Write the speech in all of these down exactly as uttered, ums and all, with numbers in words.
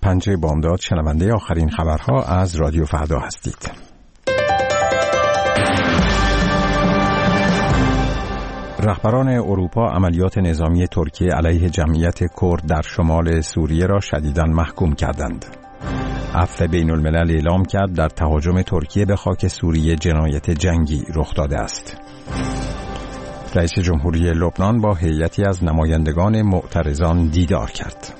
پنجه بامداد شنونده آخرین خبرها از رادیو فردا هستید. رهبران اروپا عملیات نظامی ترکیه علیه جمعیت کرد در شمال سوریه را شدیداً محکوم کردند. عفو بین الملل اعلام کرد در تهاجم ترکیه به خاک سوریه جنایت جنگی رخ داده است. رئیس جمهوری لبنان با هیئتی از نمایندگان معترضان دیدار کرد.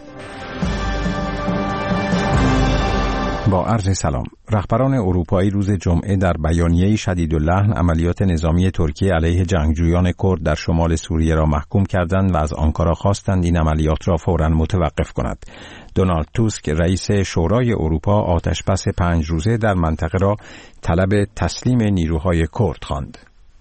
با عرض سلام، رهبران اروپایی روز جمعه در بیانیه‌ای شدیداللحن عملیات نظامی ترکیه علیه جنگجویان کرد در شمال سوریه را محکوم کردند و از آنکارا خواستند این عملیات را فوراً متوقف کند. دونالد توسک رئیس شورای اروپا آتشبس پنج روزه در منطقه را طلب تسلیم نیروهای کرد خواند.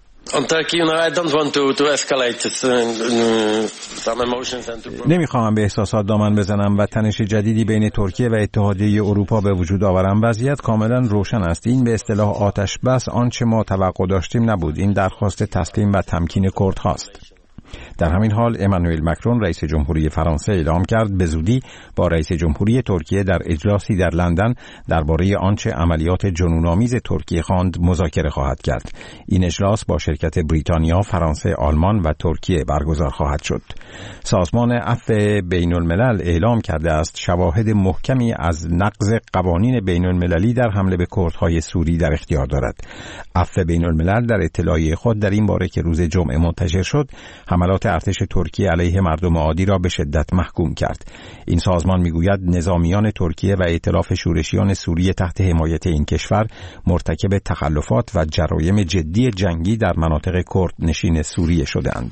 نمیخواهم به احساسات دامن بزنم و تنش جدیدی بین ترکیه و اتحادیه اروپا به وجود آورم. وضعیت کاملا روشن است. این به اصطلاح آتش بس آنچه ما توقع داشتیم نبود. این درخواست تسلیم و تمکین کرد هاست. در همین حال امانوئل مکرون رئیس جمهوری فرانسه اعلام کرد به زودی با رئیس جمهوری ترکیه در اجلاسی در لندن درباره آنچه عملیات جنون‌آمیز ترکیه خواند مذاکره خواهد کرد. این اجلاس با شرکت بریتانیا، فرانسه، آلمان و ترکیه برگزار خواهد شد. سازمان عفو بین الملل اعلام کرده است شواهد محکمی از نقض قوانین بین المللی در حمله به کردهای سوری در اختیار دارد. عفو بین الملل در اطلاعیه خود در این باره که روز جمعه منتشر شد حملات ارتش ترکیه علیه مردم عادی را به شدت محکوم کرد. این سازمان میگوید نظامیان ترکیه و ائتلاف شورشیان سوریه تحت حمایت این کشور مرتکب تخلفات و جرایم جدی جنگی در مناطق کرد نشین سوریه شدند.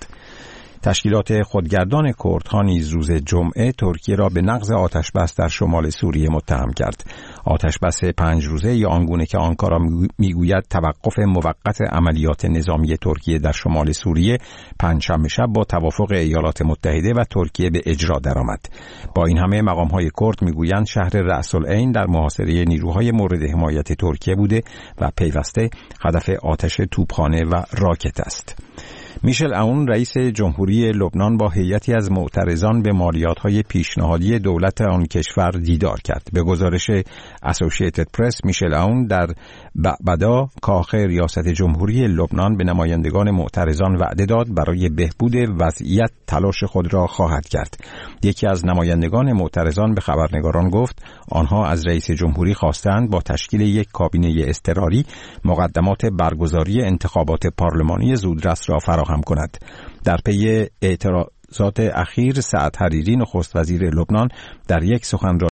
تشکیلات خودگردان کردها نیز روز جمعه ترکیه را به نقض آتشبس در شمال سوریه متهم کرد. آتشبس پنج روزه یا آنگونه که آنکارا میگوید توقف موقت عملیات نظامی ترکیه در شمال سوریه پنجشنبه شب با توافق ایالات متحده و ترکیه به اجرا درآمد. با این همه مقام‌های کرد میگویند شهر رأس العین در محاصره نیروهای مورد حمایت ترکیه بوده و پیوسته هدف آتش توپخانه و راکت است. میشل عون رئیس جمهوری لبنان با هیئتی از معترضان به مالیات‌های پیشنهادی دولت آن کشور دیدار کرد. به گزارش اسوسییتد پرس، میشل عون در بعبدا کاخ ریاست جمهوری لبنان به نمایندگان معترضان وعده داد برای بهبود وضعیت تلاش خود را خواهد کرد. یکی از نمایندگان معترضان به خبرنگاران گفت آنها از رئیس جمهوری خواستند با تشکیل یک کابینه اضطراری مقدمات برگزاری انتخابات پارلمانی زودرس را فراهم کند. در پی اعتراضات اخیر سعد حریری نخست وزیر لبنان در یک سخنرانی